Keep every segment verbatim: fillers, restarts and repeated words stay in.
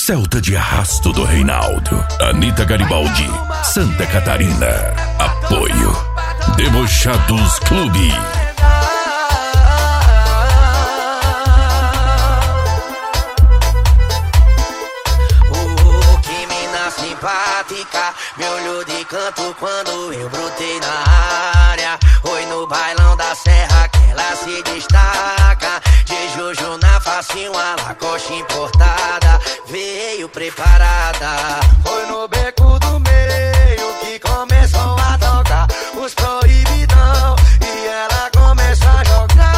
Celta de Arrasto do Reinaldo, Anitta Garibaldi, Santa Catarina. Apoio Debochados Clube. Oh, que mina simpática, me olhou de canto quando eu brotei na área. Oi, no bailão da serra que ela se destaca. De Jojo na facinho, a Lacoste importada, veio preparada. Foi no beco do meio que começou a tocar os proibidão e ela começou a jogar.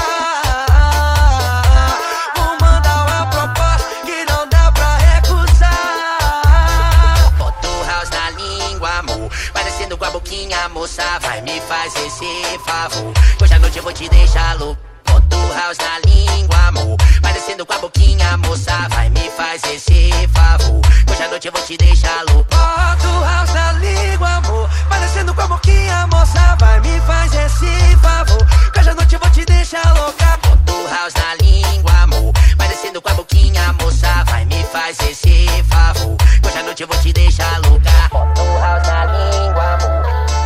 Vou mandar uma proposta que não dá pra recusar. Bota o house na língua, amor, parecendo com a boquinha, moça, vai me fazer esse favor. Hoje à noite eu vou te deixar louco. Bota o house na língua, amor, parecendo com a boquinha, moça, vai me fazer esse favor. Hoje à noite eu vou te deixar louco. Bota o house na língua, amor, parecendo com a boquinha, moça, vai me fazer esse favor. Hoje à noite eu vou te deixar louca. Bota o house na língua, amor, parecendo com a boquinha, moça, vai me fazer esse favor. Hoje à noite eu vou te deixar louca. Bota o house na língua, amor.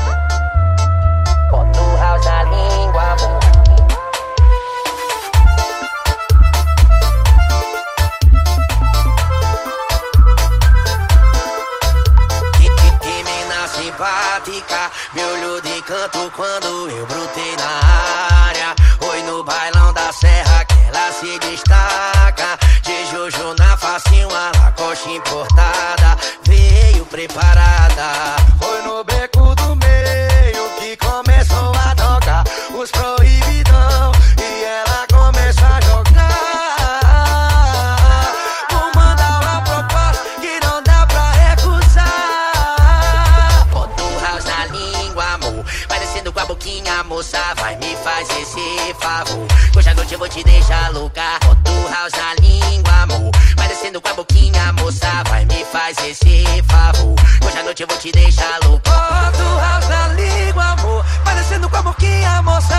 Bota o house na língua, amor. Simpática, me olhou de canto quando eu brotei na área. Oi, no bailão da serra que ela se destaca. De Jojo na facinho, a Lacoste importada, veio preparada. Foi no beco do meio que começou a tocar os proibidão e ela começou a jogar. Vou mandar uma proposta que não dá pra recusar. Parecendo com a boquinha, moça, vai me fazer esse favor. Hoje à noite eu vou te deixar louca. Bota o house na língua, amor, parecendo com a boquinha, moça, vai me fazer esse favor. Hoje à noite eu vou te deixar louca. Bota o house na língua, amor, parecendo com a boquinha, moça,